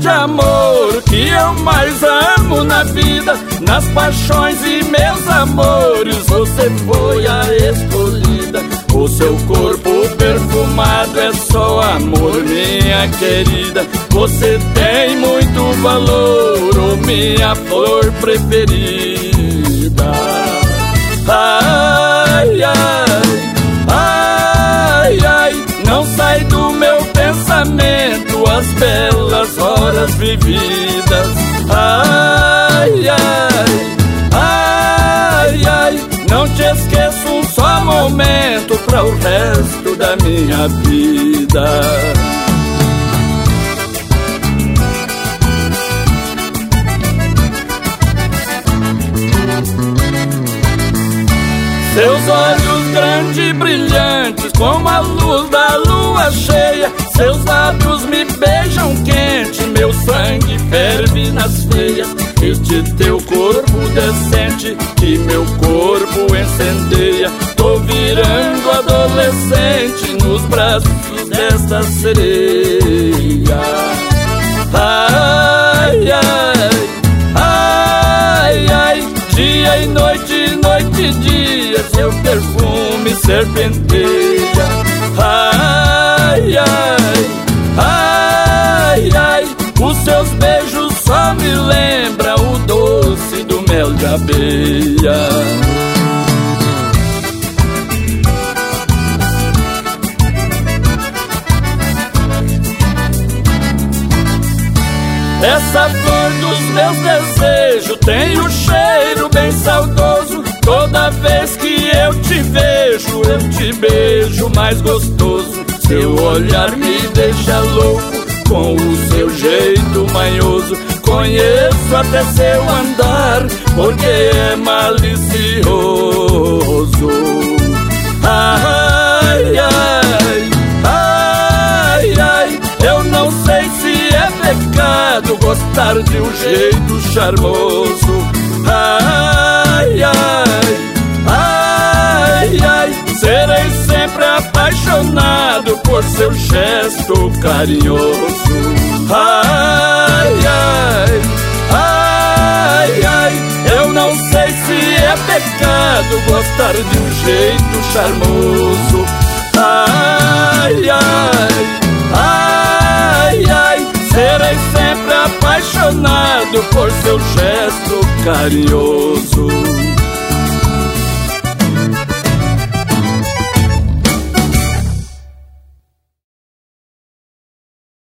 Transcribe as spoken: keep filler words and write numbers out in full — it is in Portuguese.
grande amor que eu mais amo na vida. Nas paixões e meus amores, você foi a escolhida. O seu corpo perfumado é só amor, minha querida. Você tem muito valor, oh, minha flor preferida. Ai, ai, ai, ai, não sai do meu pensamento as belas horas vividas. Ai, ai, ai, ai, não te esqueço um só momento para o resto da minha vida. Seus olhos grandes e brilhantes como a luz da lua cheia, seus lábios me beijam quente, meu sangue ferve nas veias. Este teu corpo decente que meu corpo incendeia. Tô virando adolescente nos braços desta sereia. Ai, ai, ai, ai, dia e noite, noite e dia, seu perfume serpenteia. Ai, ai, ai, ai, os seus beijos só me lembram o doce do mel de abelha. Essa flor dos meus desejos tem um cheiro bem saudoso. Toda vez que eu te vejo, eu te beijo mais gostoso. Seu olhar me deixa louco com o seu jeito manhoso. Conheço até seu andar, porque é malicioso. Ai, ai, ai, ai, eu não sei se é pecado gostar de um jeito charmoso. Ai, ai, ai, ai, serei sempre apaixonado por seu gesto carinhoso. Ai, ai, ai, ai, eu não sei se é pecado gostar de um jeito charmoso. Ai, ai, ai, ai, serei sempre apaixonado por seu gesto carinhoso.